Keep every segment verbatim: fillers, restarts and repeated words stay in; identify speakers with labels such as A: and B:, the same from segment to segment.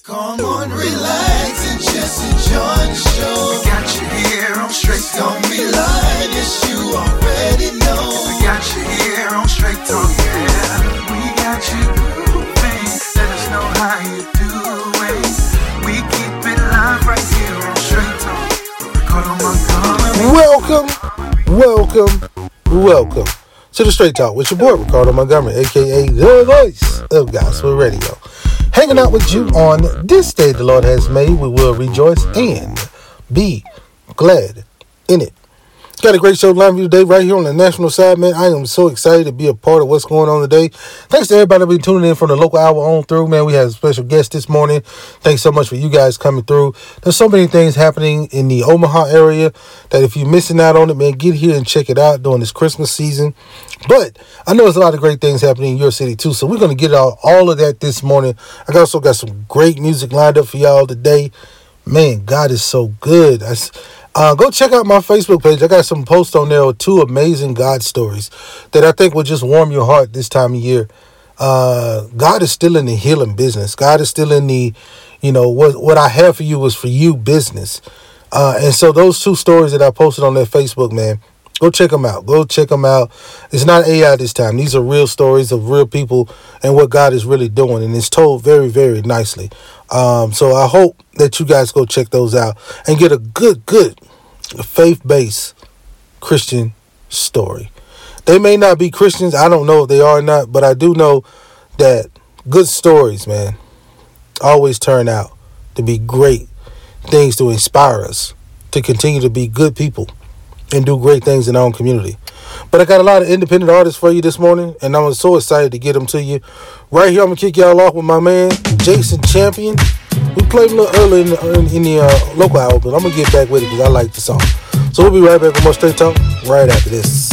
A: Come on, relax and just enjoy the show. We got you here on Straight Talk. Don't be lying, yes, you already know. We got you here on Straight Talk, yeah. We got you grooving. Let us know how you doing. We keep it live right here on Straight Talk. Ricardo Montgomery.
B: Welcome, welcome, welcome to the Straight Talk with your boy Ricardo Montgomery, aka the voice of gospel radio. Hanging out with you on this day the Lord has made. We will rejoice and be glad in it. Got a great show lined for you today right here on the national side, man. I am so excited to be a part of what's going on today. Thanks to everybody that been tuning in from the local hour on through, man. We had a special guest this morning. Thanks so much for you guys coming through. There's so many things happening in the Omaha area that if you're missing out on it, man, get here and check it out during this Christmas season. But I know there's a lot of great things happening in your city too, so we're going to get all, all of that this morning. I also got some great music lined up for y'all today. Man, God is so good. I, uh, go check out my Facebook page. I got some posts on there with two amazing God stories that I think will just warm your heart this time of year. Uh, God is still in the healing business. God is still in the, you know, what, what I have for you was for you business. Uh, and so those two stories that I posted on that Facebook, man, go check them out. Go check them out. It's not A I this time. These are real stories of real people and what God is really doing. And it's told very, very nicely. Um, so I hope that you guys go check those out and get a good, good faith-based Christian story. They may not be Christians. I don't know if they are or not. But I do know that good stories, man, always turn out to be great things to inspire us to continue to be good people and do great things in our own community. But I got a lot of independent artists for you this morning, and I'm so excited to get them to you. Right here, I'm going to kick y'all off with my man, Jason Champion. We played a little early in the, in, in the uh, local hour, but I'm going to get back with it because I like the song. So we'll be right back with more Straight Talk right after this.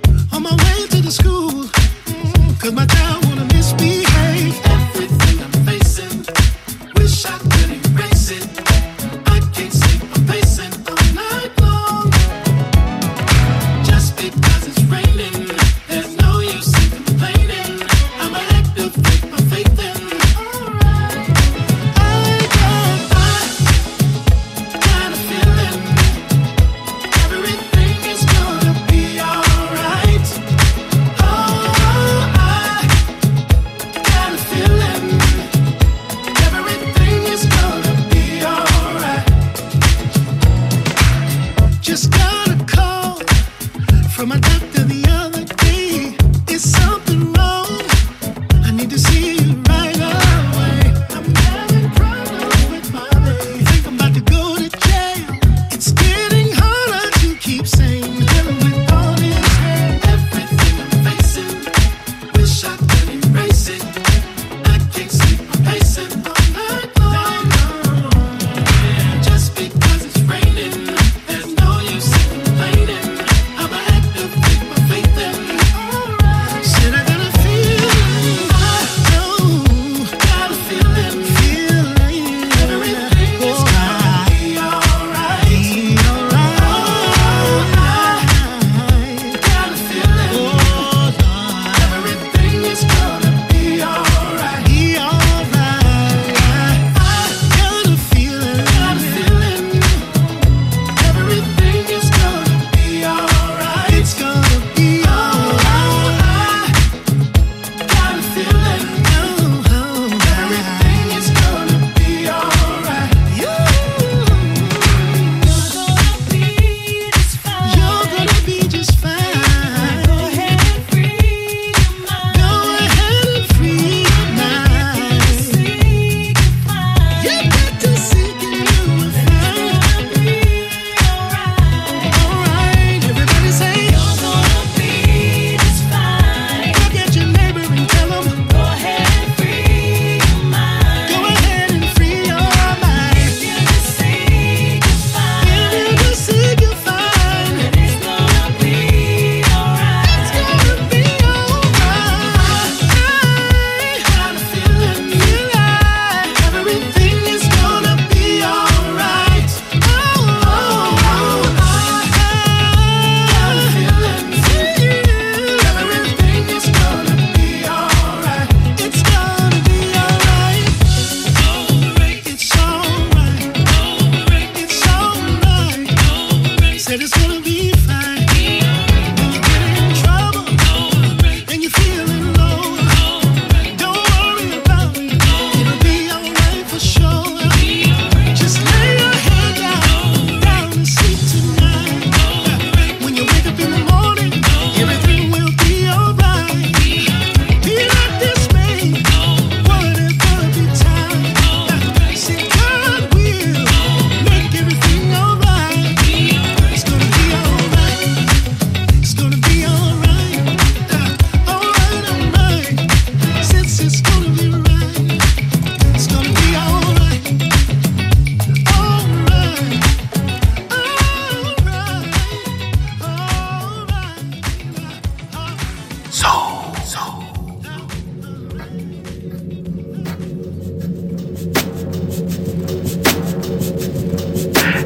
C: Cause my child wanna misbehave. Everything I'm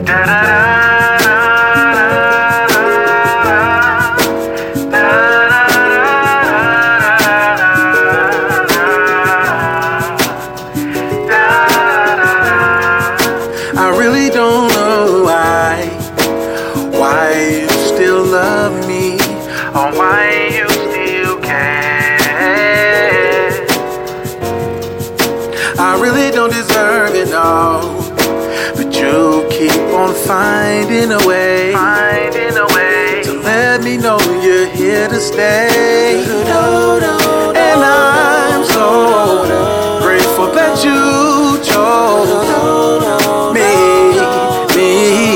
C: Finding a way, finding a way to let me know you're here to stay. And I'm so grateful that you chose me, me.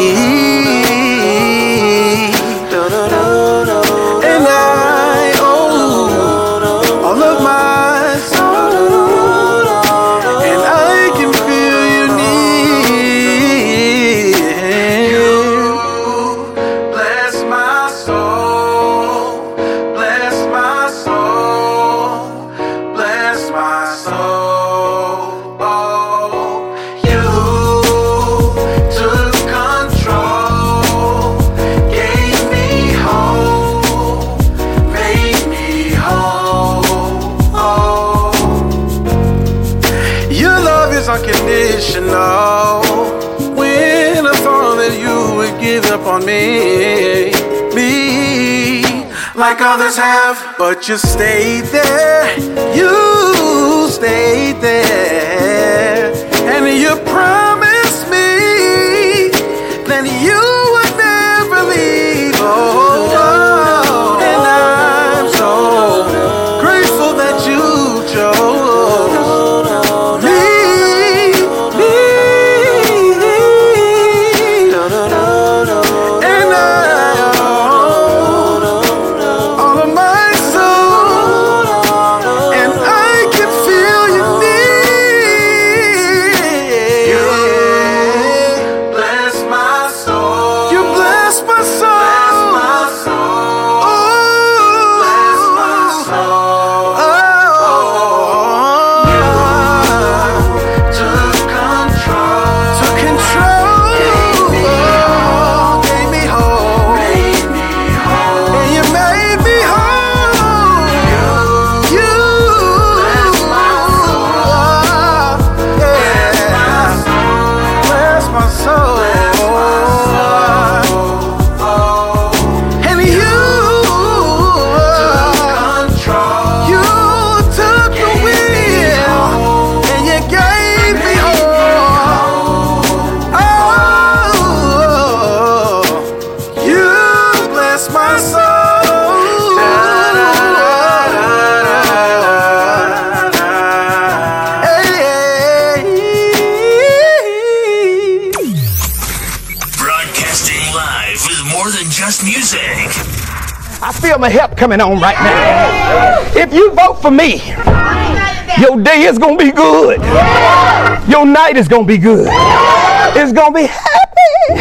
C: And I owe all of my soul, and I can feel your need. Unconditional. When I thought that you would give up on me, me, like others have, but you stayed there, you stayed there, and you promised me that you would never leave. Oh, oh, and I'm so grateful that you chose.
D: My help coming on right now. If you vote for me, your day is gonna be good. Your night is gonna be good. It's gonna be happy.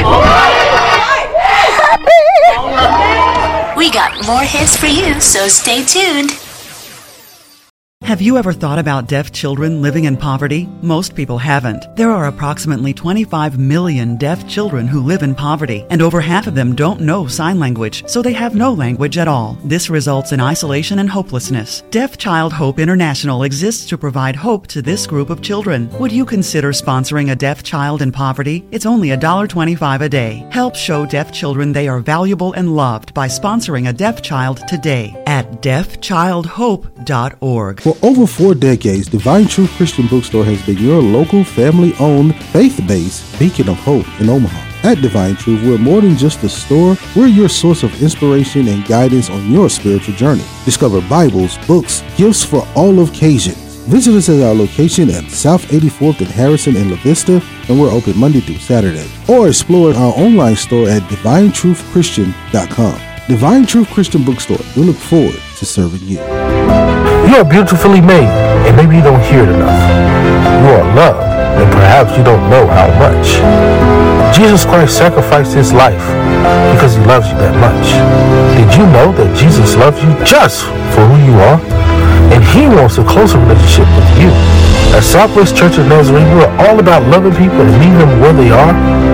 D: Happy.
E: We got more hits for you, so stay tuned.
F: Have you ever thought about deaf children living in poverty? Most people haven't. There are approximately twenty-five million deaf children who live in poverty, and over half of them don't know sign language, so they have no language at all. This results in isolation and hopelessness. Deaf Child Hope International exists to provide hope to this group of children. Would you consider sponsoring a deaf child in poverty? It's only one dollar and twenty-five cents a day. Help show deaf children they are valuable and loved by sponsoring a deaf child today at deaf child hope dot org.
B: For over four decades, Divine Truth Christian Bookstore has been your local, family-owned, faith-based beacon of hope in Omaha. At Divine Truth, we're more than just a store. We're your source of inspiration and guidance on your spiritual journey. Discover Bibles, books, gifts for all occasions. Visit us at our location at South eighty-fourth and Harrison in La Vista, and we're open Monday through Saturday. Or explore our online store at divine truth christian dot com. Divine Truth Christian Bookstore. We look forward to serving you.
G: You are beautifully made, and maybe you don't hear it enough. You are loved, and perhaps you don't know how much. Jesus Christ sacrificed his life because he loves you that much. Did you know that Jesus loves you just for who you are? And he wants a closer relationship with you. At Southwest Church of Nazarene, we're all about loving people and meeting them where they are and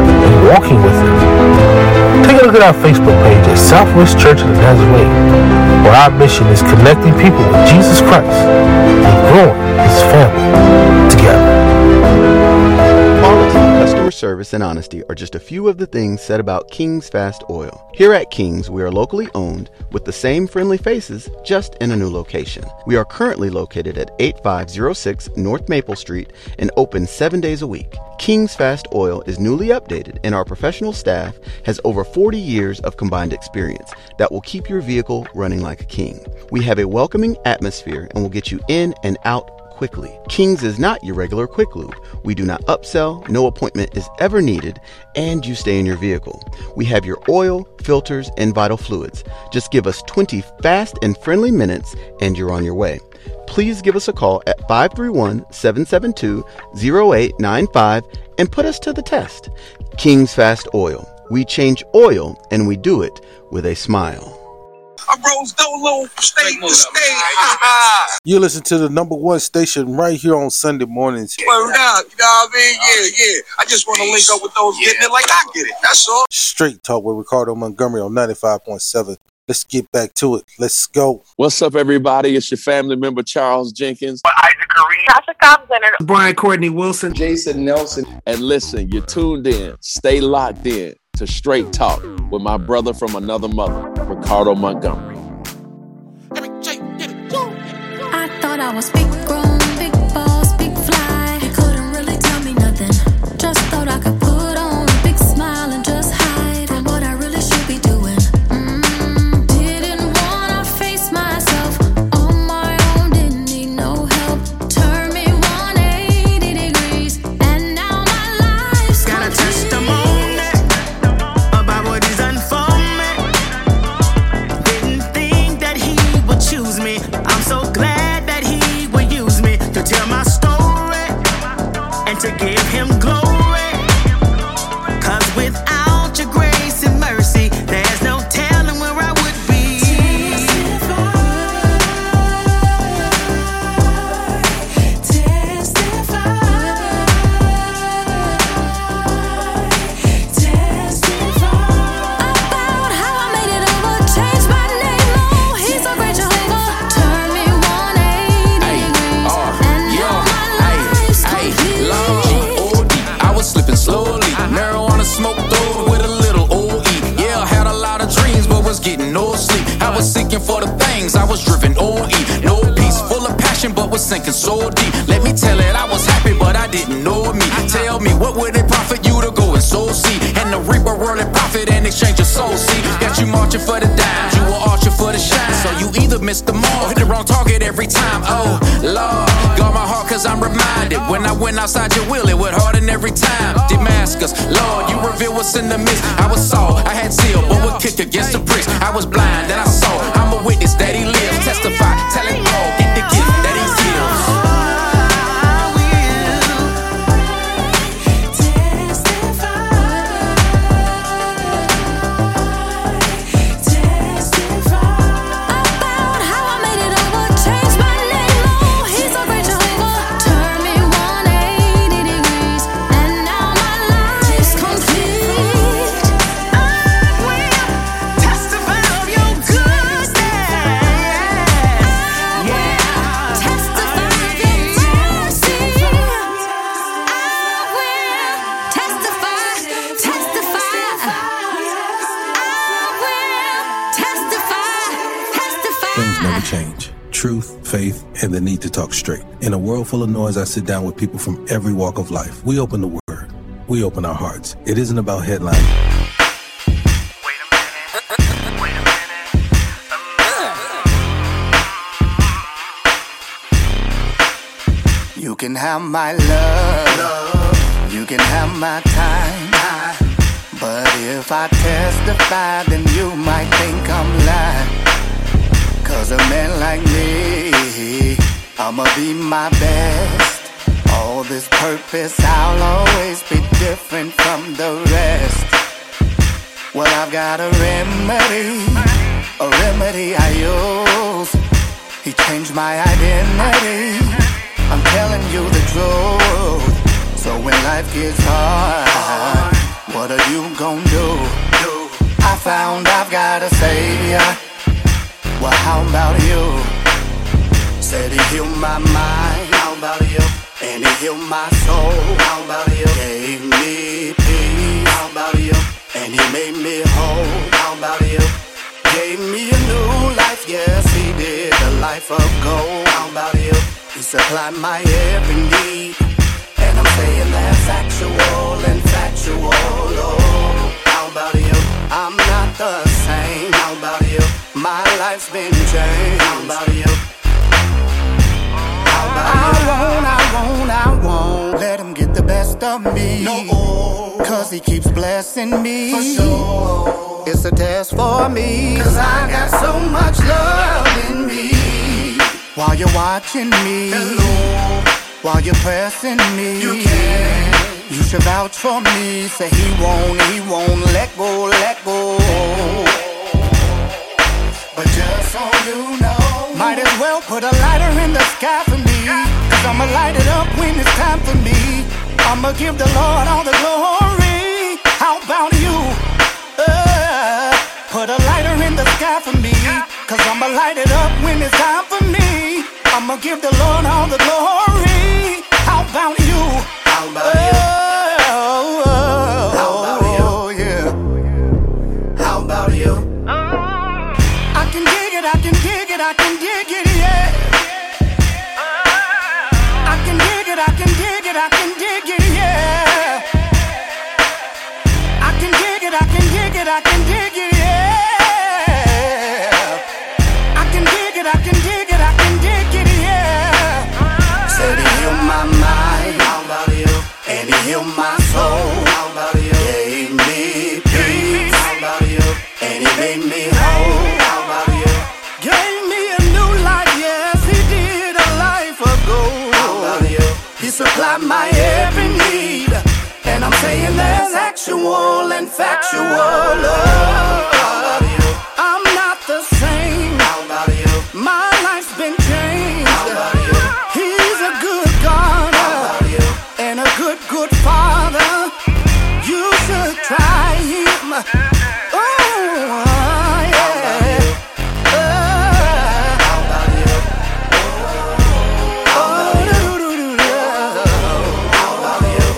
G: walking with Him. Take a look at our Facebook page at Southwest Church of the Nazarene, where our mission is connecting people with Jesus Christ and growing His family together.
H: Quality, customer service, and honesty are just a few of the things said about King's Fast Oil. Here at King's, we are locally owned with the same friendly faces, just in a new location. We are currently located at eighty-five oh six North Maple Street and open seven days a week. King's Fast Oil is newly updated, and our professional staff has over forty years of combined experience that will keep your vehicle running like a king. We have a welcoming atmosphere and will get you in and out quickly. King's is not your regular quick lube. We do not upsell, no appointment is ever needed, and you stay in your vehicle. We have your oil, filters, and vital fluids. Just give us twenty fast and friendly minutes and you're on your way. Please give us a call at five three one, seven seven two, zero eight nine five and put us to the test. King's Fast Oil. We change oil and we do it with a smile.
I: I rose Dolo from state to state.
B: You listen to the number one station right here on Sunday mornings.
I: Word up, you know what I mean? Yeah, yeah. I just want to link up with those getting it like I get it. That's all.
B: Straight Talk with Ricardo Montgomery on ninety-five point seven. Let's get back to it. Let's go.
J: What's up, everybody? It's your family member, Charles Jenkins.
K: Isaac Kareem. Tasha Thompson.
L: Brian Courtney Wilson.
J: Jason Nelson. And listen, you're tuned in. Stay locked in to Straight Talk with my brother from another mother, Ricardo Montgomery.
M: I thought I was big grown, big boss, big fly. You couldn't really tell me nothing. Just thought I could put on a big smile and just hide from what I really should be doing. Mm, didn't wanna face myself on my own, didn't need no help. Turn me one hundred eighty degrees, and now my life's
L: got a testimony about what He's done for me. Didn't think that He would choose me. I'm so glad that He would use me to tell my story and to give Him glory. Cause without your grace and mercy, there's no telling where I would be.
M: Testify, testify, testify about how I made it over, changed my name. Oh, He's so great, Jehovah. Turn me one hundred eighty degrees, and now my life's complete.
N: I was slipping slowly, marijuana smoke through with a little O E. Yeah, I had a lot of dreams, but was getting no sleep. I was seeking for the things, I was driven O E. No peace, full of passion, but was sinking so deep. Let me tell it, I was happy, but I didn't know me. Tell me, what would it profit you to go and sow seed? And the reaper worldly profit in exchange of soul seed. Got you marching for the dimes, you were arching for the shine. So you either missed the mark, hit the wrong target every time. Oh, Lord, guard my heart, cause I'm reminded when I went outside your will, it would harden every time. Damascus, Lord, you reveal what's in the midst. I was Saul, I had zeal, but would kick against the priest. I was blind, then I saw. I'm a witness that He lives. Testify, tell it all, get the gift that He gives.
O: Change. Truth, faith, and the need to talk straight. In a world full of noise, I sit down with people from every walk of life. We open the Word. We open our hearts. It isn't about headlining.
A: You can have my love. You can have my time. But if I testify, then you might think I'm lying. Cause a man like me, I'ma be my best. All this purpose, I'll always be different from the rest. Well, I've got a remedy, a remedy I use. He changed my identity, I'm telling you the truth. So when life gets hard,
P: what are you gonna do? I found I've got a savior. Well, how about you? Said he healed my mind. How about you? And he healed my soul. How about you? Gave me peace. How about you? And he made me whole. How about you? Gave me a new life. Yes, he did. A life of gold. How about you? He supplied my every need. And I'm saying that's actual and factual. Oh, how about you? I'm not the same. How about you? My life's been changed. How about you? How about you? I won't, I won't, I won't let him get the best of me. No, cause he keeps blessing me. For sure. It's a test for me. Cause I got so much love in me. While you're watching me. Hello. While you're pressing me. You can. You should vouch for me. Say he won't, he won't let go, let go. But just so you know, might as well put a lighter in the sky for me. Cause I'ma light it up when it's time for me. I'ma give the Lord all the glory. How about you? Uh, put a lighter in the sky for me. Cause I'ma light it up when it's time for me. I'ma give the Lord all the glory. How about you? How about you? Oh, oh, how about you? Yeah. How about you? I can dig it, I can dig it, I can dig it, yeah. I can dig it, I can dig it, I can dig it, yeah. I can dig it, I can dig it, I can dig it, yeah. I can dig it, I can dig it, I can dig it, yeah. Said he healed my mind, how about you? And he healed my soul, how about you? Gave me peace, how about you? And he made me whole, how about you? Gave me a new life, yes, he did, a life of gold. How about you? He supplied my every need. And I'm saying there's actual and factual love. How about you? I'm not the same. How about you? My life's been changed. How about you? He's a good God. How about you? And a good, good Father. You should try him. Oh, yeah. How about you? Oh, how about you?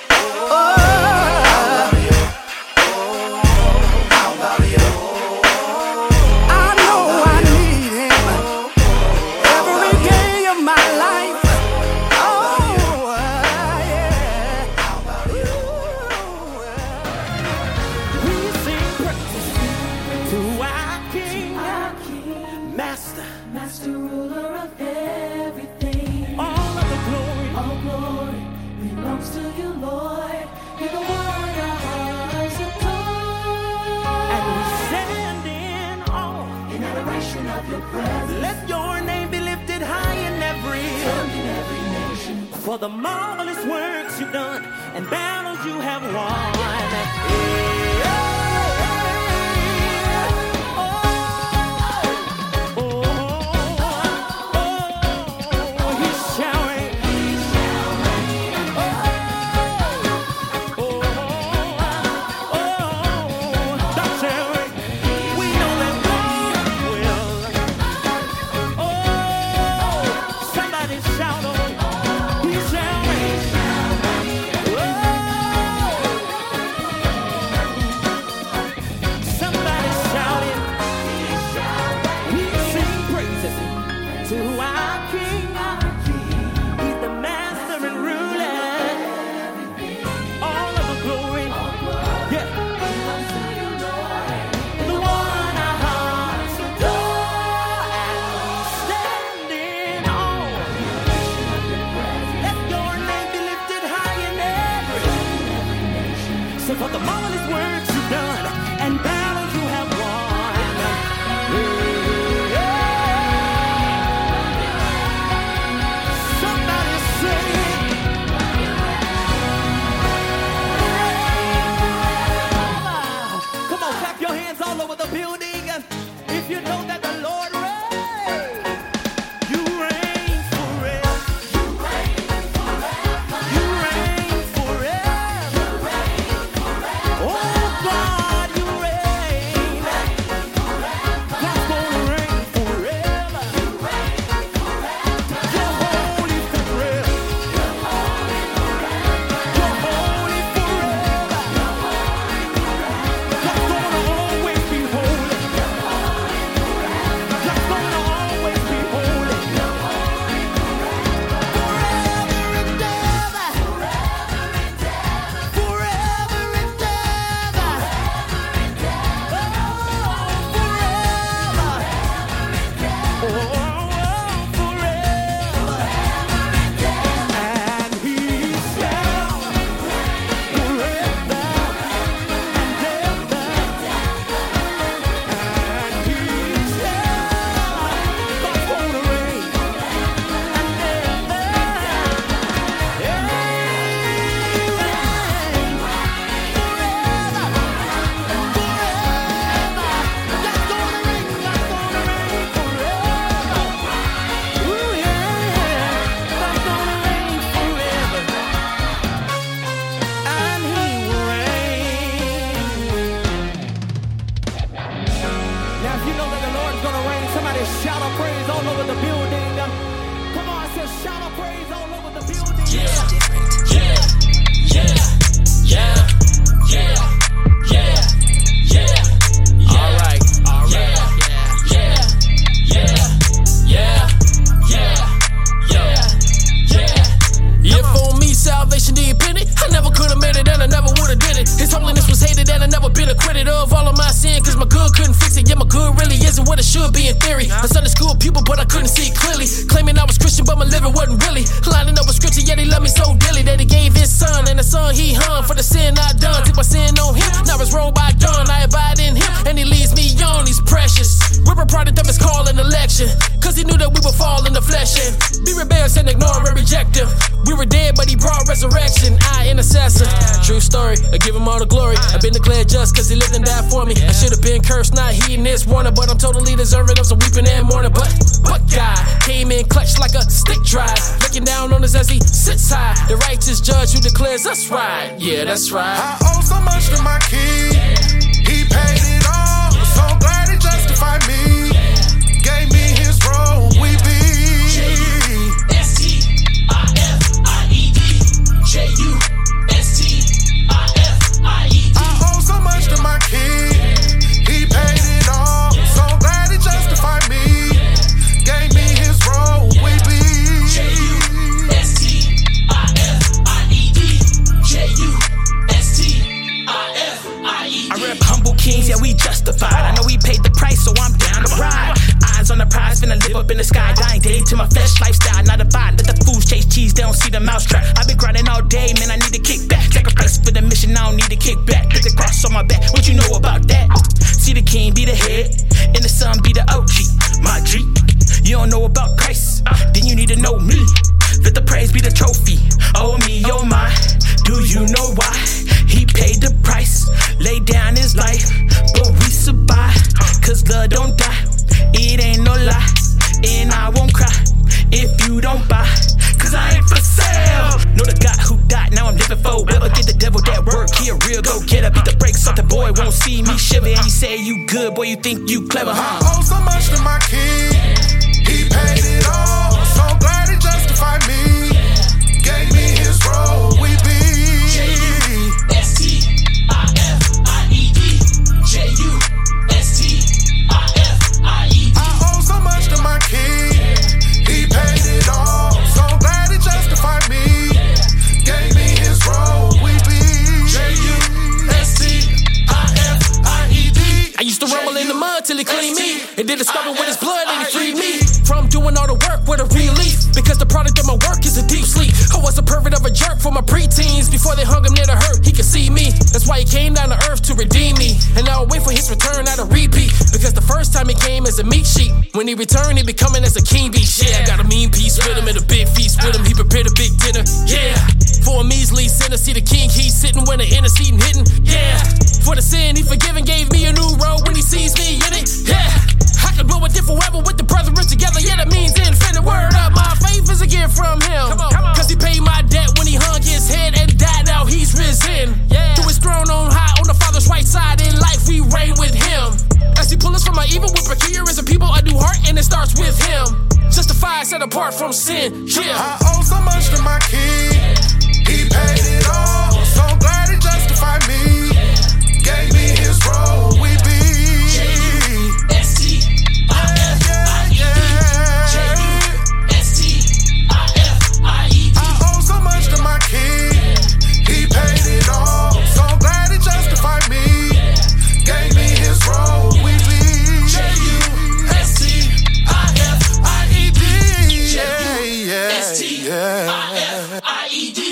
P: How about you? I know I need him every day of my life. Oh, yeah. How about you?
L: We sing praises to our King, Master, Master, ruler of everything. All of the glory, all glory belongs to you, Lord. You're the one our hearts adore. And we stand in awe, in adoration of your presence. Let your name be lifted high in every, in every nation. For the marvelous works you've done and battles you have won. Yeah. For the marvelous works you've done and battles you have won. Yeah. Somebody say, come on, clap your hands all over the building if you know that the Lord reigns. You reign forever. You reign forever. You reign forever.
Q: shout of praise all over the building. Come on, I said shout of praise all over the building.
R: Yeah, yeah, yeah, yeah, yeah, yeah, yeah. All right, all right. Yeah, yeah, yeah, yeah, yeah, yeah, yeah. If on me salvation depended, I never could have made it and I never would have did it. His holiness was hated and I never been acquitted of all of my sin, cause my good couldn't fix it. Yeah, my good really isn't what it should be in theory. A Sunday school pupil, but I couldn't see it clearly. Claiming I was Christian, but my living wasn't really. Lining up with scripture, yet he loved me so dearly that he gave his son, and the son he hung for the sin I done. Took my sin on him, now it's rolled by dawn. I abide in him, and he leads me on. He's precious. We're a product of his call and election, cause he knew that we would fall in the flesh and be rebellious and ignore and reject him. We were dead, but he brought resurrection. I intercessor. True story, I give him all the glory. I've been declared just cause he lived and died for me. I should have been cursed, not heeding this warning, but I'm totally deserving of some weeping and mourning. But, but God came in clutched like a stick drive, looking down on us as he sits high. The righteous judge who declares us right. Yeah, that's right.
A: I owe so much to my king. He paid it all. So glad he justified me. Gave me his role. We be
R: S T I F I E D. J U S T I F I E D.
A: I owe so much to my king. He paid it all. So glad he justified me. Gave me his role. We be
R: J U S T I F I E D. J U S T I F I E D.
Q: I rep humble kings, yeah, we justified. I know we paid the price, so I'm down to ride. Eyes on the prize, finna live up in the sky. Dying day to my flesh lifestyle, not a vibe. Let the fools chase cheese, they don't see the mousetrap. I've been grinding all day, man, I need to kick back. Sacrifice for the mission, I don't need to kick back. Put the cross on my back, what you know about that? See the king be the head, and the son be the O G. My G, you don't know about Christ, then you need to know me. Let the praise be the trophy. Oh me, oh my, do you know why? He paid the price, laid down his life, but we survive, cause love don't die. It ain't no lie, and I won't cry if you don't buy, cause I ain't for sale. Know the God who died, now I'm living for. Never get the devil that work, he a real go-getter. Beat the brakes off the boy, won't see me shiver. And you say you good, boy, you think you clever, huh?
A: I owe so much to my king. He paid it all. So glad he justified me. Gave me his role. We be
R: J U S T I F I E D. J U S T I F I E D.
A: I owe so much to my king. He paid it all. So glad he justified me. Gave me his role. We be J U S T I F I E D.
R: I used to rumble in the mud till he cleaned me, and then discover with his blood and he freed me from doing all the work with a relief, because the product of my work is a deep sleep. I was a pervert of a jerk for my preteens. Before they hung him near the hurt, he could see me. That's why he came down to earth to redeem me, and now I wait for his return at a repeat, because the first time he came as a meat sheep, when he returned he be coming as a king beast. Yeah, I got a mean piece with him and a big feast with him. He prepared a big dinner. Yeah, for a measly sinner, see the king he's sitting when the interceding hidden. Yeah, for the sin he forgiven, gave me a new role when he sees me in it. Yeah, I can blow it forever with the brethren together. Yeah, that means infinite. Word up, my faith is a gift from him. Come on, come on. Cause he paid my debt when he hung his head and died. Now he's risen. Yeah. To his throne on high, on the Father's right side. In life we reign with him. As he pull us from our evil with peculiar as a people, a new heart, and it starts with him. Justified, set apart from sin. Yeah.
A: I owe so much to my king. He paid it all. So glad he justified me. Gave me his role. We be
R: J U S T I F I E D. J U S T I F I E D.
A: I owe so much to my king. He paid it all. So glad he justified me. Gave me his role. We be
R: J U S T I F I E D. J U S T I F I E D.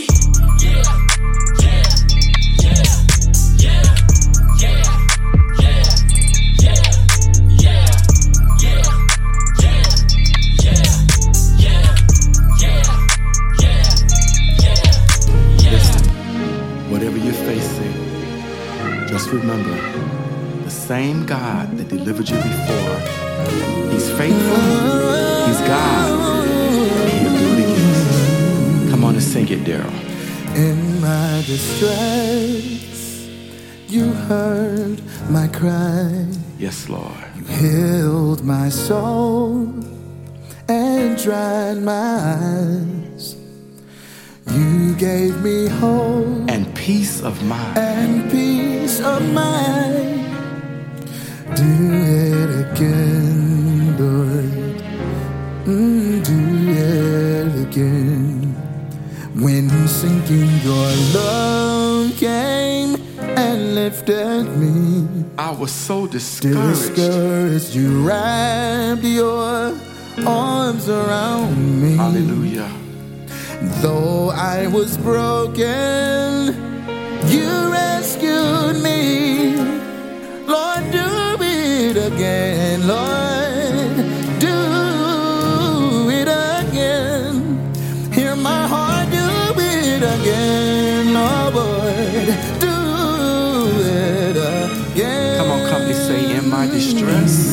S: Just remember, the same God that delivered you before, He's faithful, He's God, and He'll do it again. Come on and sing it, Daryl.
T: In my distress,
P: You heard my cry.
S: Yes, Lord.
P: You healed my soul and dried my eyes. You gave me hope
S: and peace of mind.
P: And peace of mind. Do it again, Lord. Mm, do it again. When sinking, your love came and lifted me.
S: I was so discouraged.
P: Discouraged, you wrapped your arms around me.
S: Hallelujah.
P: Though I was broken, you rescued me. Lord, do it again. Lord, do it again. Hear my heart, do it again. Lord, do it again.
S: Come on, come and say, in my distress.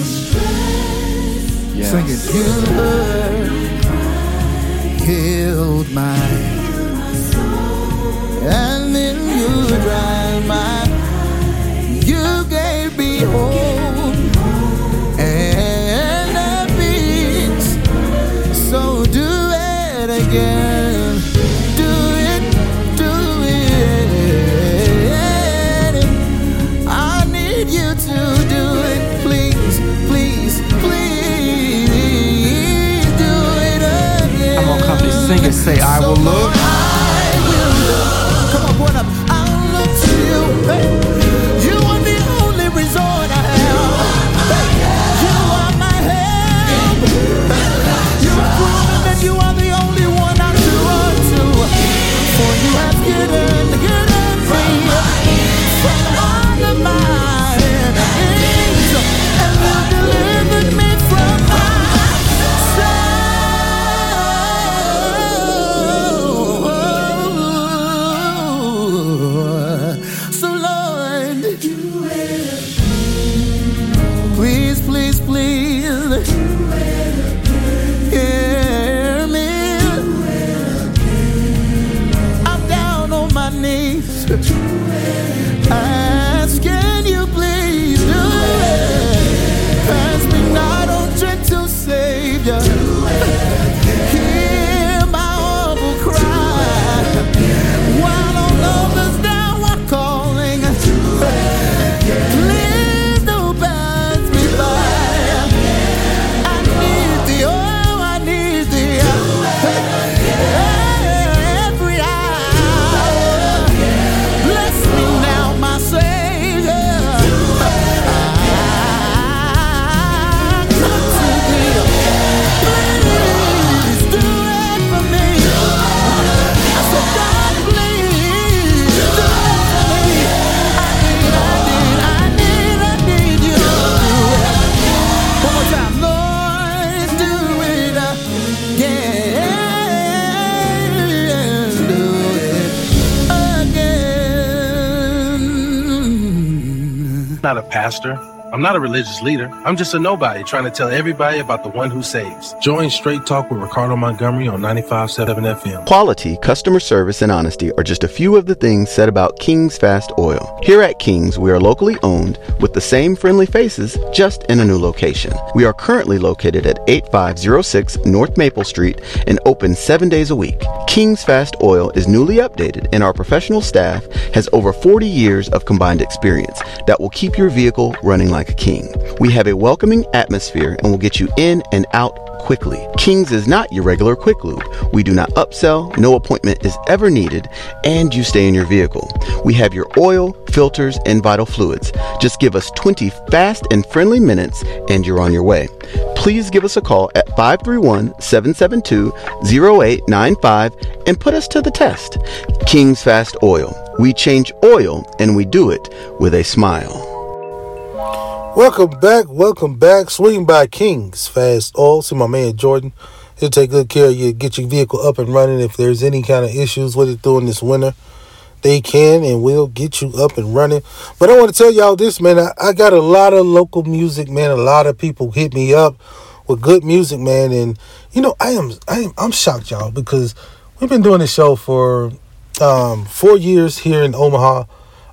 P: Yes. Sing it. You heard, healed my, and then you dried my, you gave me hope and a peace. So do it again. Do it, do it. I need you to do it, please, please, please do it again.
S: Come on, come and sing it. Say, I will look.
P: I will look. Come on, point up. I'll look to you. Hey. You are the only resort I have. Hey. You are my help. You have proven that you are the only one I to run to. For you have given, given me from all of my enemies, and you delivered me from myself. So Lord, please, please, please, hear me. I'm down on my knees, asking you please do it. Pass me not on gentle Savior. Hear my humble cry. While all others now are calling, please don't pass me by. I need the oil, I need the every hour. Bless me now, my Savior. I come to thee. Please do it for me. I said, God, please do it for me. I need, I need, I need, I need you. One more time, Lord, do it again. Do it again.
G: I'm not a pastor. I'm not a religious leader. I'm just a nobody trying to tell everybody about the one who saves. Join Straight Talk with Ricardo Montgomery on ninety-five point seven F M.
H: Quality, customer service, and honesty are just a few of the things said about King's Fast Oil. Here at King's, we are locally owned with the same friendly faces, just in a new location. We are currently located at eighty-five oh six North Maple Street and open seven days a week. King's Fast Oil is newly updated, and our professional staff has over forty years of combined experience that will keep your vehicle running like a king. We have a welcoming atmosphere and will get you in and out quickly. King's is not your regular quick lube. We do not upsell, no appointment is ever needed, and you stay in your vehicle. We have your oil, filters, and vital fluids. Just give us twenty fast and friendly minutes and you're on your way. Please give us a call at five three one, seven seven two, zero eight nine five and put us to the test. King's Fast Oil. We change oil and we do it with a smile.
B: Welcome back, welcome back. Swing by King's Fast Oil. See my man Jordan. He'll take good care of you, get your vehicle up and running. If there's any kind of issues with it during this winter, they can and will get you up and running. But I want to tell y'all this, man. I, I got a lot of local music, man. A lot of people hit me up with good music, man. And you know, I am, I am, I'm shocked, y'all, because we've been doing this show for um, four years here in Omaha.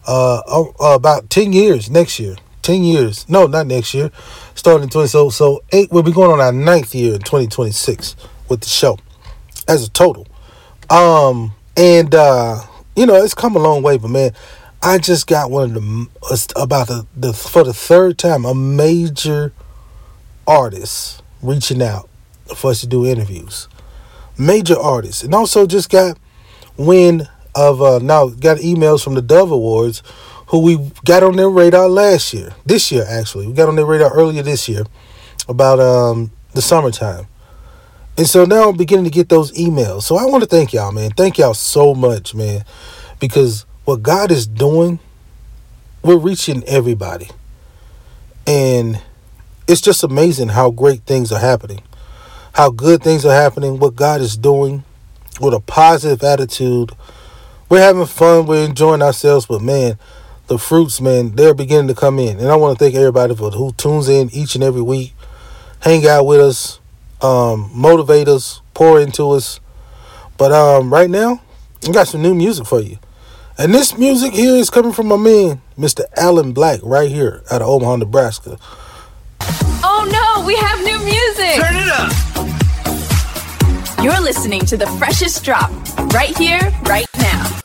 B: uh, uh, about ten years next year. ten years. No, not next year. Starting in twenty. So, so eight, we'll be going on our ninth year in twenty twenty-six with the show as a total. Um, and, uh, you know, it's come a long way, but man, I just got one of the, uh, about the, the, for the third time, a major artist reaching out for us to do interviews. Major artists. And also just got wind of, uh, now got emails from the Dove Awards, who we got on their radar last year. This year, actually. We got on their radar earlier this year about um, the summertime. And so now I'm beginning to get those emails. So I want to thank y'all, man. Thank y'all so much, man. Because what God is doing, we're reaching everybody. And it's just amazing how great things are happening. How good things are happening. What God is doing with a positive attitude. We're having fun. We're enjoying ourselves. But, man, the fruits, man, they're beginning to come in. And I want to thank everybody for who tunes in each and every week. Hang out with us. Um, motivate us, pour into us. But um, right now, I got some new music for you. And this music here is coming from my man, Mister Alan Black, right here out of Omaha, Nebraska.
T: Oh no, we have new music!
P: Turn it up!
T: You're listening to the freshest drop, right here, right now.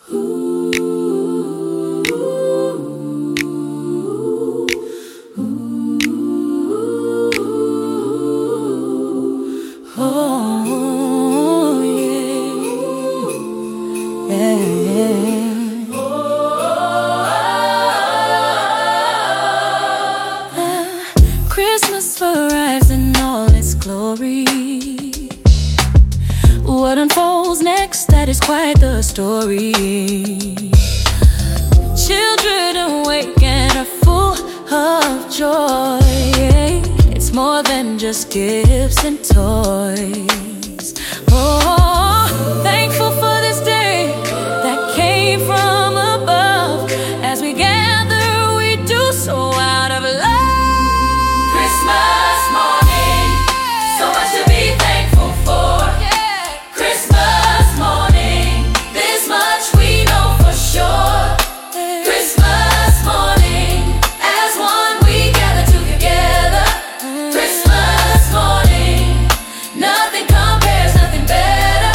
M: Oh, yeah, yeah, yeah. Christmas arrives in all its glory. What unfolds next, that is quite the story. Children awake and are full of joy. It's more than just gifts and toys. Oh, thankful for this day that came from above. As we gather, we do so out of love.
P: Christmas morning, so much to be thankful for. Christmas morning, this much we know for sure. Christmas morning, as one we gather together. Christmas morning, nothing compares, nothing better.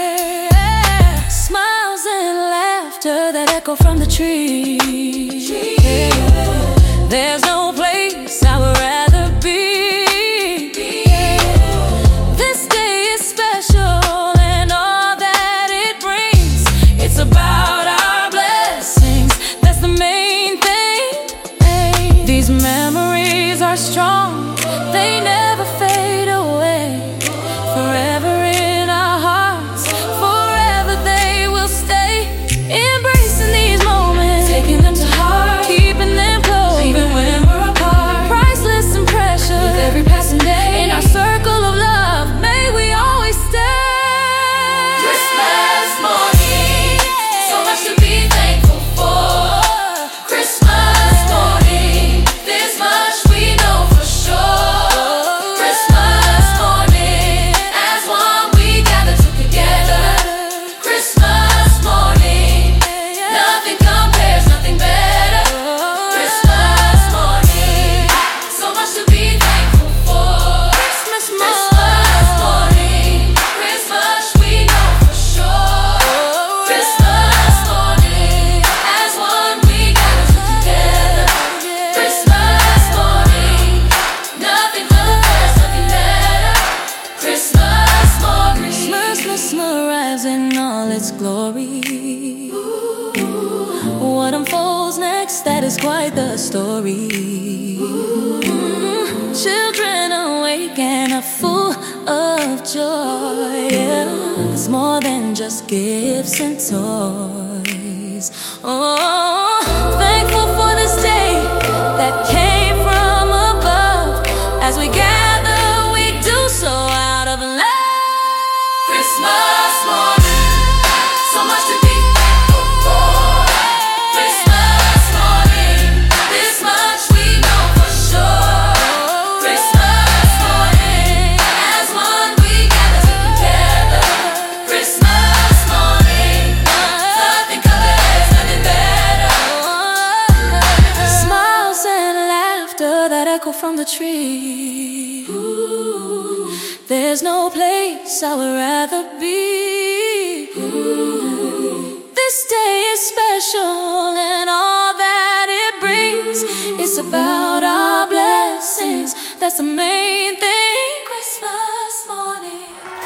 M: Smiles and laughter that echo from the trees. There's no place I would rather be. This day is special and all that it brings. It's about our blessings, that's the main thing. These memories are strong, they never fade away. Forever in our hearts, forever they will stay. Embracing these moments, taking them to heart, keeping them close, even when we're apart. Priceless and precious, with every passing day. In our circle of love, may we always stay.
P: Christmas morning, so much to be thankful for. Christmas morning, this much we know for sure. Christmas morning, as one we gather together. Christmas morning, nothing compares, nothing better. Christmas morning, so much to be thankful for. Christmas morning, Christmas we know for sure. Christmas morning, as one we gather together. Christmas morning, nothing compares, nothing better. Christmas morning.
M: Christmas arrives in all its glory. What unfolds next, that is quite the story. Children awake and are full of joy. It's more than just gifts and toys. Oh, thankful for this day that came from above. As we gather, we do so out of love.
P: Christmas morning, so much to be thankful for. Christmas morning, this much we know for sure. Christmas morning, as one we gather together. Christmas morning, nothing compares, nothing better.
M: apple from the tree. Ooh, there's no place I would rather be. Ooh, this day is special and all that it brings. It's about our blessings. That's the main thing. Christmas morning.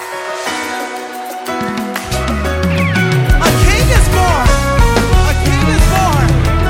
P: A king is born. A king is born.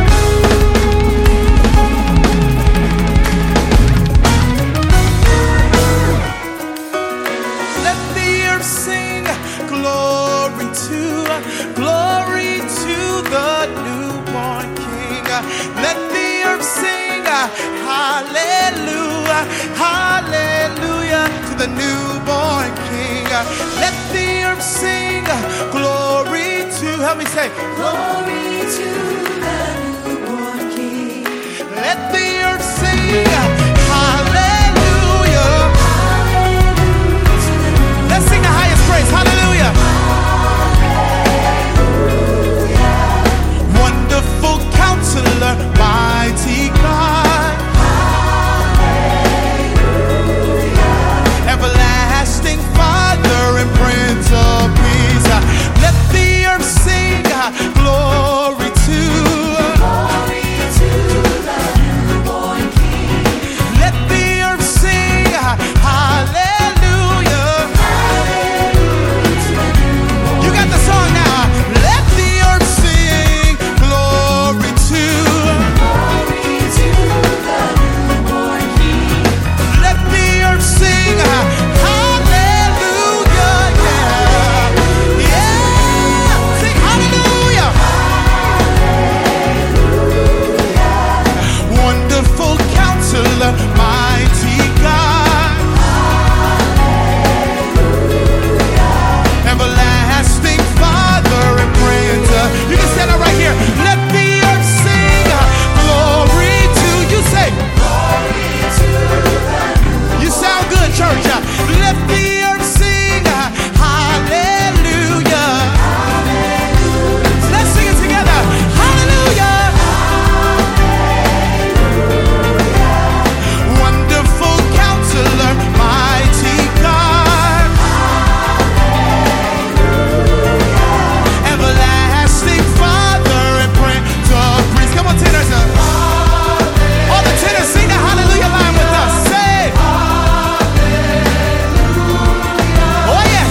P: Let the earth sing glory to, glory to the newborn king. Let the earth sing hallelujah, hallelujah to the newborn king. Let the earth sing glory to, help me say, glory to the newborn king. Let the earth sing hallelujah, hallelujah to the newborn. Let's sing the highest praise, hallelujah, hallelujah. Wonderful Counselor, mighty God, hallelujah. Everlasting Father and Prince of Peace. Let the earth sing glory to, glory to the newborn King. Let the earth sing hallelujah, hallelujah to the newborn. You got the song now. Let the earth sing glory to, glory to the newborn King. Let the earth sing hallelujah, yeah, yeah. Sing hallelujah, hallelujah. Wonderful Counselor, mighty God, hallelujah. Everlasting Father and Prince. You can stand up right here. Let the earth sing glory to, you say, glory to the new. You sound good, church. Let the earth sing hallelujah, hallelujah. Let's sing it together. Hallelujah, hallelujah. Wonderful Counselor, mighty God, hallelujah. Everlasting Father and Prince of Peace. Come on, tenors. All the tenors, sing the hallelujah line with us. Say, hallelujah. Oh yes.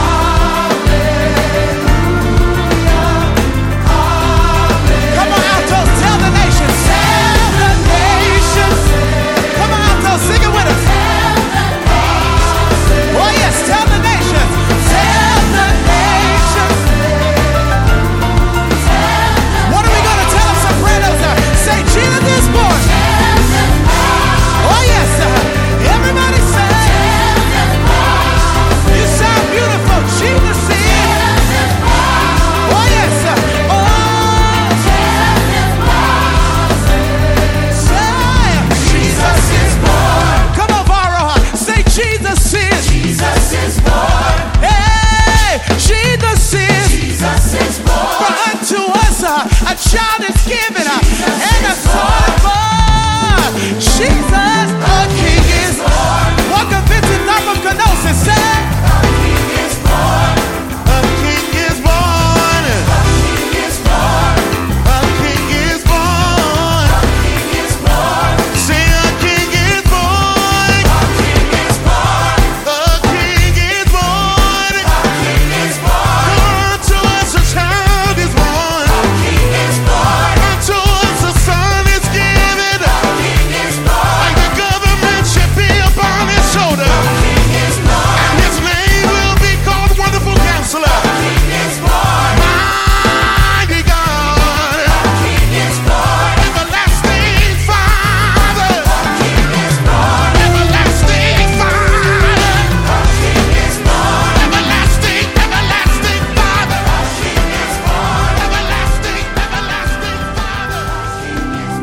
P: Come on, altos, tell the nations. Tell the nations. Come on, altos, sing it with us. Oh yes, tell the nations. Tell the nations. What are we gonna tell them, sopranos? Say, Jesus is born. Oh yes, everybody say. You sound beautiful. Jesus is. Oh yes. Oh. Say, Jesus is born. Come on, Varroa. Say, Jesus is. Jesus is born. Hey, Jesus is. Jesus is born. For unto us uh, a child is given, uh, and a son is born. Jesus, a King is born. Welcome, Vincent Nabucodonosor. Say, a King is born. A King is born. A King is born. A King is born. A King is born. Say, a King is born. A King is born. A King is born. A King is born. Unto us a child is born. A King is born. Unto us a son is given. A King is born. Like the government should be upon his shoulder. A King is born. And his name will be called Wonderful Counselor. A King is born. Mighty God. A King is born. Everlasting Father. A King is born. Everlasting Father. A King is born. Everlasting, everlasting Father. A King is born. Everlasting, everlasting Father. A King is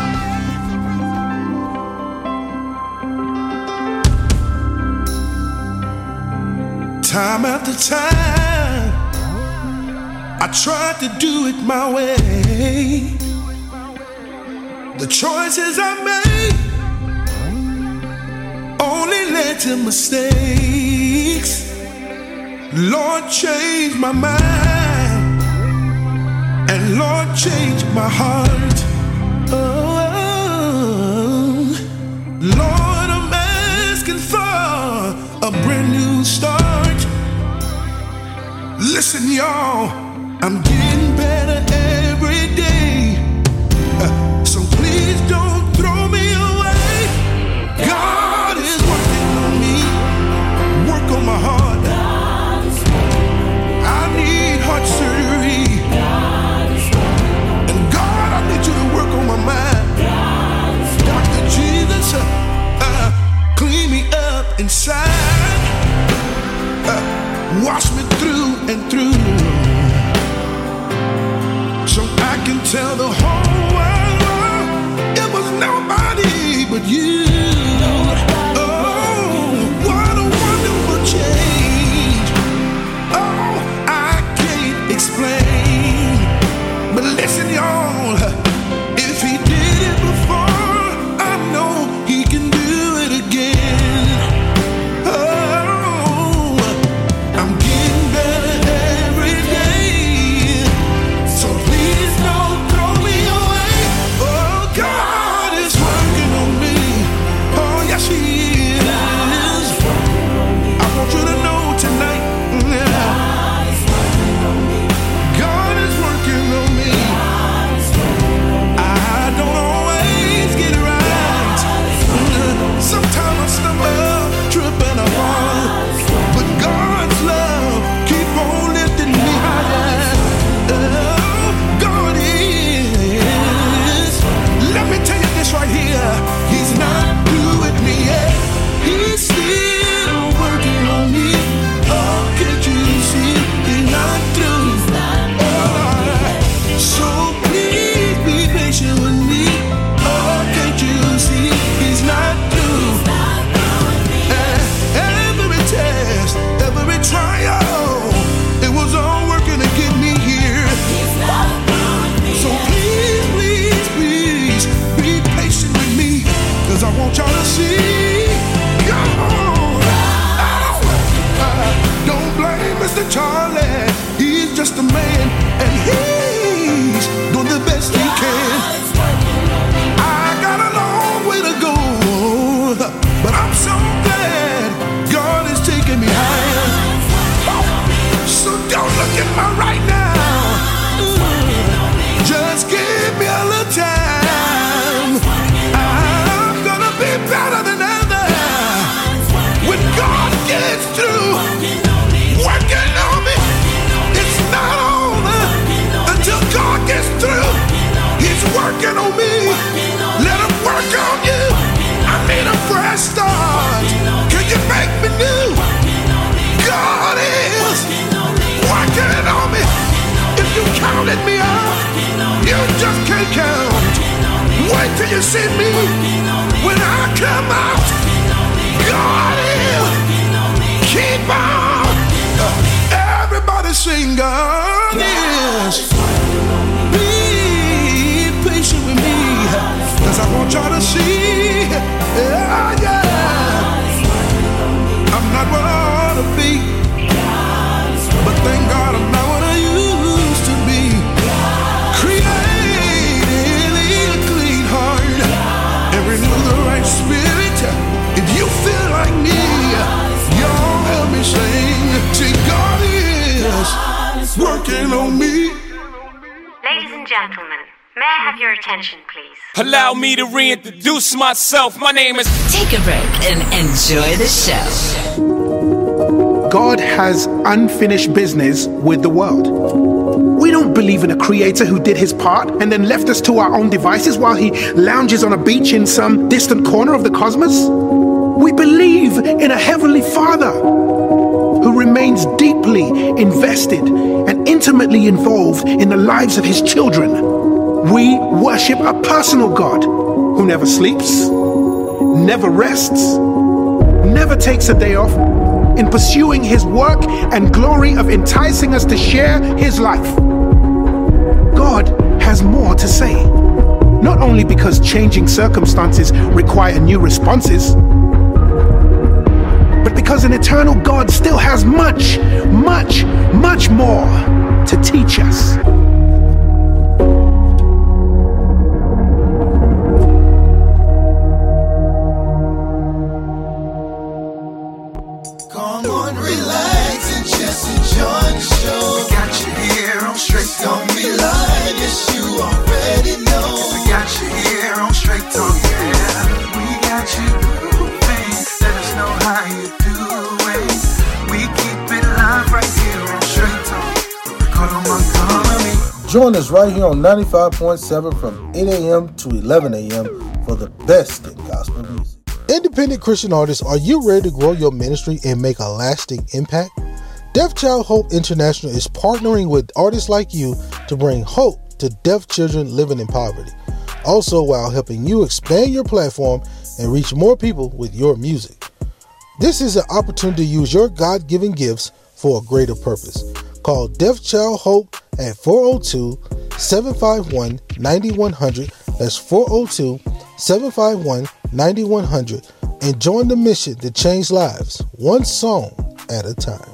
P: born. Time after time, I tried to do it my way. The choices I made only led to mistakes. Lord, change my mind, and Lord, change my heart. Oh, Lord, I'm asking for a brand new start. Listen, y'all, I'm getting better every day, uh, so please don't throw me away. God is working on me, work on my heart. I need heart surgery, and God, I need you to work on my mind. Doctor Jesus, uh, uh, clean me up inside, uh, wash me through and through, so I can tell the whole world it was nobody but you. Oh, what a wonderful change. Oh, I can't explain, but listen, y'all, if he did it before, I know he can do it again. Oh, I'm getting better every day, so please don't throw me away. Oh, God is working on me. Oh, yes, he is. I want you to know tonight, yeah, God is working on me. I don't always get it right. Sometimes I stumble, trip and I fall, but God's love keep on lifting me higher. Oh, God is. Let me tell you this right here. He's not through with me yet. He's still working on me. Oh, can't you see? He's not through. Oh, so please be patient with me. Oh, can't you see? He's not through. Uh, every test, every trial, it was all working to get me here. So please, please, please be patient with me, cause I want y'all to see. God, uh, don't blame Mister Charlie. He's just a man, and he's doing the best he can. I got a long way to go, but I'm so glad God is taking me higher. So don't look at my right now. Just give me a little time. I'm gonna be better than ever when God gets through working on me. It's not over until God gets through. He's working on me. Let him work on you. I need a fresh start. Can you make me new? God is working on me. If you counted me out, you just can't count. Wait till you see me when I come out. God is. Keep on. Everybody sing, God is. Be patient with me, cause I want y'all to see. Yeah, yeah. I'm not what I ought to be, but thank God I'm not what I used to be. Create in me a clean heart and renew the right spirit. If you feel like me, y'all help me sing. See, God is working on me.
U: Ladies and gentlemen, may I have your attention, please?
V: Allow me to reintroduce myself. My name is.
W: Take a break and enjoy the show.
X: God has unfinished business with the world. We don't believe in a creator who did his part and then left us to our own devices while he lounges on a beach in some distant corner of the cosmos. We believe in a heavenly Father who remains deeply invested and intimately involved in the lives of his children. We worship a personal God who never sleeps, never rests, never takes a day off in pursuing his work and glory of enticing us to share his life. God has more to say, not only because changing circumstances require new responses, but because an eternal God still has much, much, much more to teach us.
A: Come on, relax and just enjoy the show. We got you here on Straight Don't Be Lying. Yes, you already know. We got you here on Straight Talk, yeah. We got you grooving. Let us know how you doing. We keep it live right here on Straight Talk. Ricardo Montgomery.
B: Join us right here on ninety-five point seven from eight a.m. to eleven a.m. for the best in gospel music. Independent Christian artists, are you ready to grow your ministry and make a lasting impact? Deaf Child Hope International is partnering with artists like you to bring hope to deaf children living in poverty. Also, while helping you expand your platform and reach more people with your music. This is an opportunity to use your God-given gifts for a greater purpose. Call Deaf Child Hope at four oh two, seven five one, nine one hundred. That's four oh two, seven five one, nine one hundred. And join the mission to change lives, one song at a time.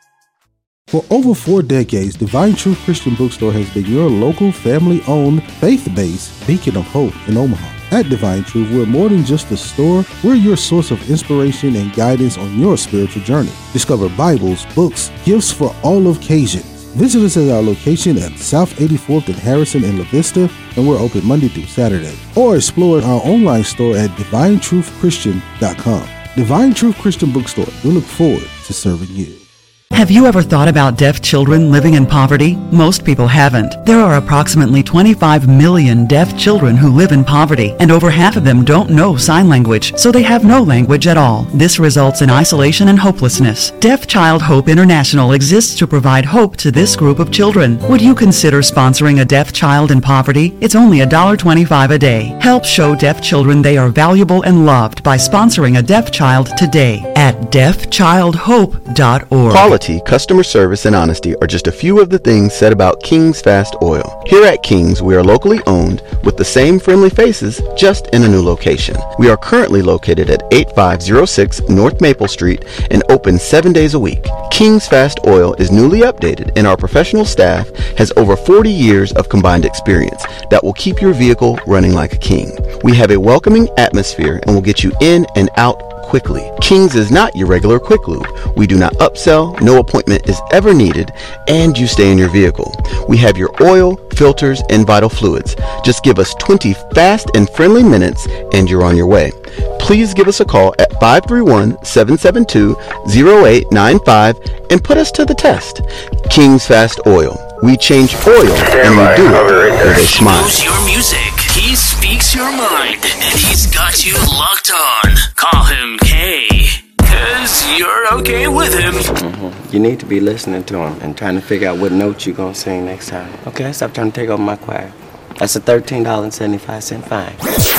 B: For over four decades, Divine Truth Christian Bookstore has been your local, family-owned, faith-based beacon of hope in Omaha. At Divine Truth, we're more than just a store. We're your source of inspiration and guidance on your spiritual journey. Discover Bibles, books, gifts for all occasions. Visit us at our location at South eighty-fourth and Harrison in La Vista, and we're open Monday through Saturday. Or explore our online store at divine truth christian dot com. Divine Truth Christian Bookstore. We look forward to serving you.
C: Have you ever thought about deaf children living in poverty? Most people haven't. There are approximately twenty-five million deaf children who live in poverty, and over half of them don't know sign language, so they have no language at all. This results in isolation and hopelessness. Deaf Child Hope International exists to provide hope to this group of children. Would you consider sponsoring a deaf child in poverty? It's only one dollar and twenty-five cents a day. Help show deaf children they are valuable and loved by sponsoring a deaf child today at deaf child hope dot org.
H: Quality, customer service, and honesty are just a few of the things said about King's Fast Oil. Here at King's, we are locally owned with the same friendly faces, just in a new location. We are currently located at eighty-five oh six North Maple Street and open seven days a week. King's Fast Oil is newly updated, and our professional staff has over forty years of combined experience that will keep your vehicle running like a king. We have a welcoming atmosphere and will get you in and out quickly. King's is not your regular quick lube. We do not upsell, no appointment is ever needed, and you stay in your vehicle. We have your oil, filters, and vital fluids. Just give us twenty fast and friendly minutes and you're on your way. Please give us a call at five three one, seven seven two, zero eight nine five and put us to the test. King's Fast Oil. We change oil and we do it with a smile.
Q: He knows your music. He speaks your mind. And he's got you locked on. Call him K. Cause you're okay with him.
D: Mm-hmm. You need to be listening to him and trying to figure out what notes you're gonna sing next time. Okay, stop trying to take over my choir. That's a thirteen dollars and seventy-five cents fine.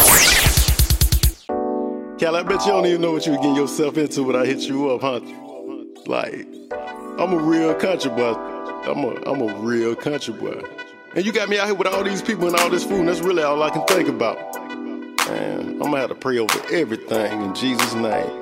E: Cal, I bet you don't even know what you were getting yourself into when I hit you up, huh? Like, I'm a real country boy. I'm a, I'm a real country boy. And you got me out here with all these people and all this food, and that's really all I can think about. Man, I'm gonna have to pray over everything in Jesus' name.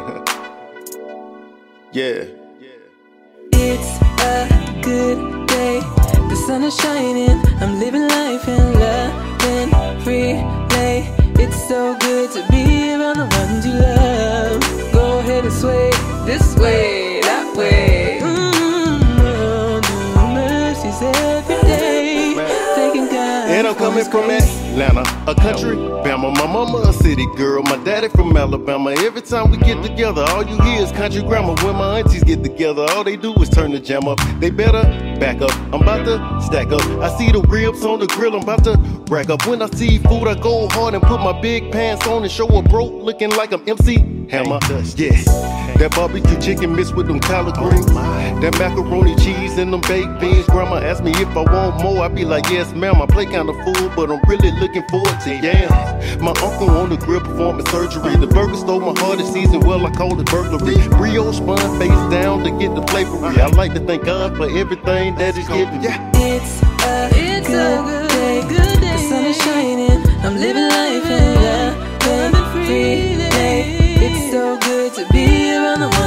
E: Yeah.
F: It's a good day. The sun is shining. I'm living life and loving freely. It's so good to be around the ones you love. Go ahead and sway this way, that way. Mm-hmm. New mercies every day. Thanking God.
E: And I'm coming from Atlanta, a country Bama. My mama a city girl, my daddy from Alabama. Every time we get together, all you hear is country grammar. When my aunties get together, all they do is turn the jam up. They better back up, I'm about to stack up. I see the ribs on the grill, I'm about to rack up. When I see food, I go hard and put my big pants on and show a broke looking like I'm M C Hammer. Yeah, that barbecue chicken mixed with them collard greens, that macaroni cheese and them baked beans. Grandma asked me if I want more, I be like, yes ma'am. I play kinda full, but I'm really looking forward to yams. My uncle on the grill performing surgery. The burger stole my heart this season, well I called it burglary. Brioche bun face down to get the flavor. I like to thank God for everything that He's given. Yeah.
F: It's a, it's good, a good, day. good day. The sun is shining. I'm living life and loving freely. It's so good to be around the one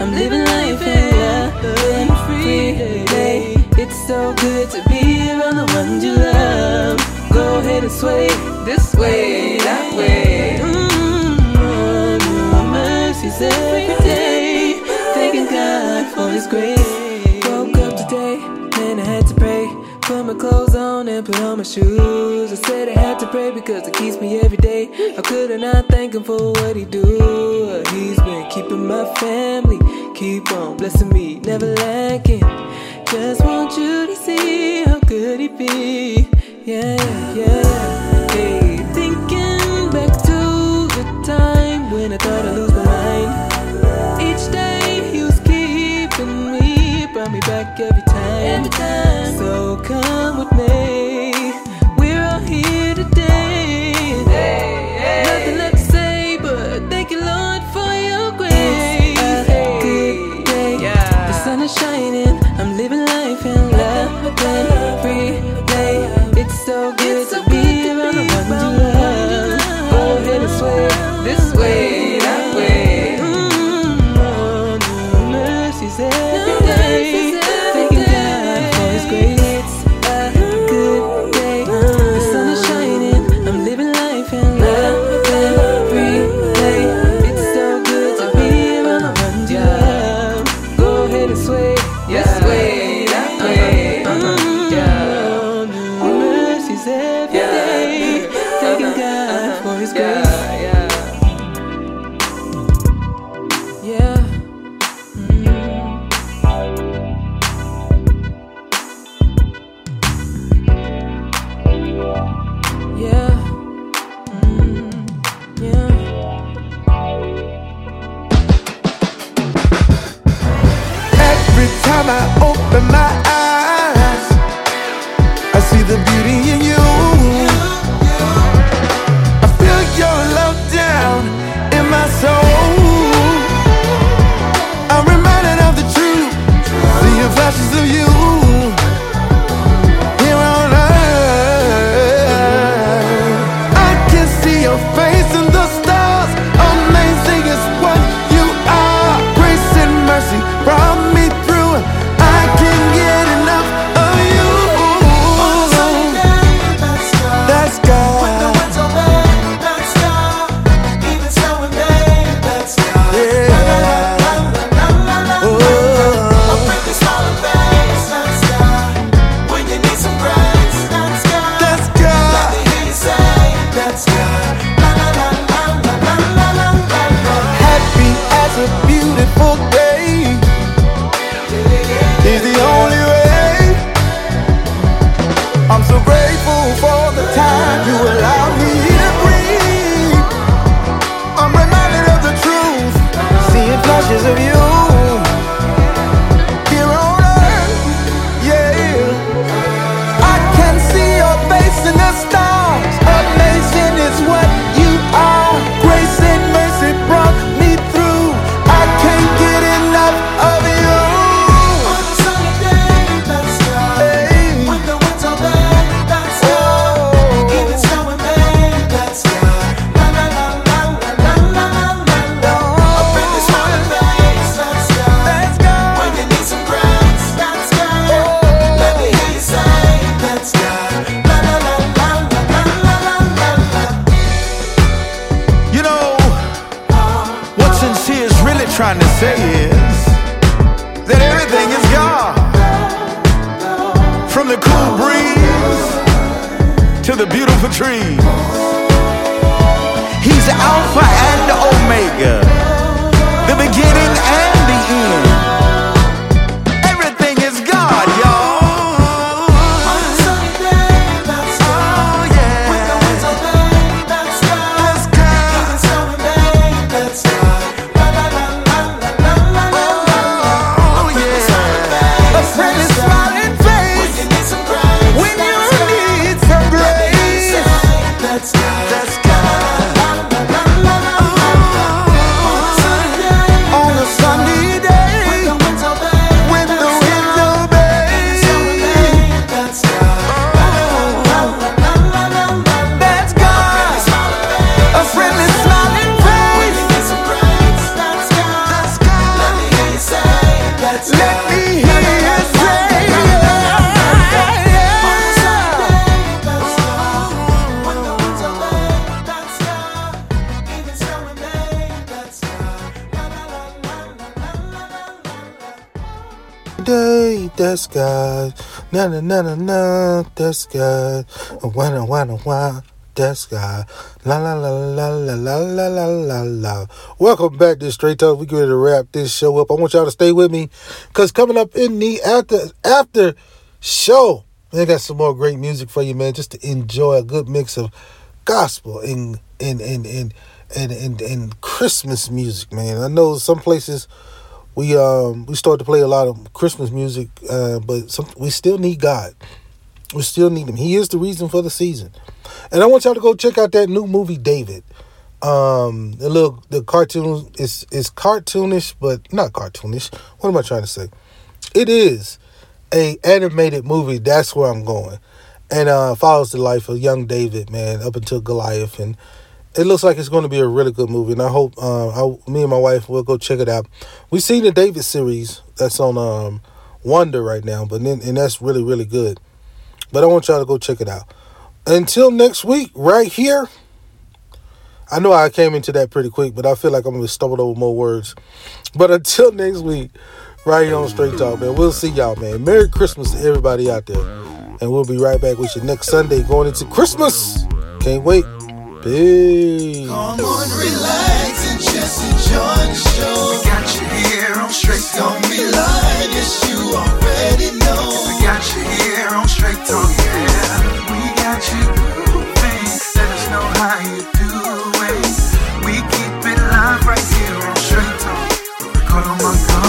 F: I'm living life in love and freely. It's so good to be around the ones you love. Go ahead and sway this way, that way. Mm-hmm. New mercies every day. Thanking God for His grace. Woke up today, and I had to pray. Put my clothes on and put on my shoes. I said I had to pray because it keeps me every day. How could I not thank Him for what He do? He's been keeping my family, keep on blessing me, never lacking. Just want you to see how good He be. Yeah, yeah. Hey, thinking back to the time when I thought I'd lose my mind. Each day He was keeping me, brought me back every time. Every time. So come with me, we're all here today. Hey, hey. Nothing left to say, but thank you, Lord, for your grace. It's a good day, yeah. The sun is shining, I'm living life in love and free. It's so good it's so to be good around the ones you love. Go ahead and sway this way, that way. Mm-hmm. Oh, new mercies every day. Thanking God for His grace. It's a good day. The sun is shining. I'm living life in love and free. It's so good to be around the ones you love. Go ahead and sway this way, that way. Mm-hmm. Yeah. Every day, thanking God for His grace. Yeah, mm. Yeah, mm. Yeah.
P: Every time I open my eyes, I see the beauty in you. I feel your love down in my soul. I'm reminded of the truth, seeing flashes of you here on earth. I can see your face in the stars. Amazing is what you are. Grace and mercy brought me through. I can't get enough of you. That's God. When the winds are bad, that's God. Even so in May, that's God. Yeah. La, la, la, la, la, la, la, la. I'll bring you smiling face, that's God. When you need some grace, that's God. That's God. Let me hear you say, that's God. La, la, la, la, la, la, la, la, la. Happy as a beautiful day is the only way. I'm so grateful for the time you allow me to breathe. I'm reminded of the truth, seeing flashes of you here on earth. Yeah, I can see your face in the stars. Amazing is what you are. Grace and mercy brought me through. I can't get enough of you. On a sunny day, that's God. Hey. When the winds are bad, that's God. Even snow and rain, that's God. La la la la la la la la la. Up in this smiling face, that's God. That's God. When you need some grace, that's God. Let me hear you say, that's God. La la la la la la la la la. You know what sincere is really trying to say is that everything is God. From the cool breeze to the beautiful trees. He's Alpha and Omega, the beginning and the end. Everything is God, y'all. On a sunny day, that's God. Oh, yeah. When the winds are bad, that's God. That's God. Even snow and rain, that's God. La la la la la la la la la. Oh, yeah. A friendly smiling face. When you need some grace. When you need some grace. That's God.
B: that's God. Na na na na na, that's God. Wanna wanna wanna, that's God. La la la la la la la la la la. Welcome back to Straight Talk. We're going to wrap this show up. I want y'all to stay with me, because coming up in the after after show, I got some more great music for you, man. Just to enjoy a good mix of gospel and and and and and and, and Christmas music, man. I know some places we um we start to play a lot of Christmas music, uh, but some, we still need God. We still need Him. He is the reason for the season. And I want y'all to go check out that new movie, David. Um, the little the cartoon is is cartoonish, but not cartoonish. What am I trying to say? It is a animated movie. That's where I'm going, and uh, follows the life of young David, man, up until Goliath, and it looks like it's going to be a really good movie. And I hope uh, I, me and my wife will go check it out. We've seen the David series that's on um, Wonder right now, but then and that's really really good. But I want y'all to go check it out. Until next week, right here. I know I came into that pretty quick, but I feel like I'm going to stumble over more words. But until next week, right here on Straight Talk, man, we'll see y'all, man. Merry Christmas to everybody out there. And we'll be right back with you next Sunday going into Christmas. Can't wait. Peace.
A: Come on, relax and just enjoy the show. We got you here on Straight Talk. Don't be lying, yes, you already know. We got you here on Straight Talk, yeah. We got you grooving. Let us know how you doing. We keep it live right here on Straight Talk. Call on my God.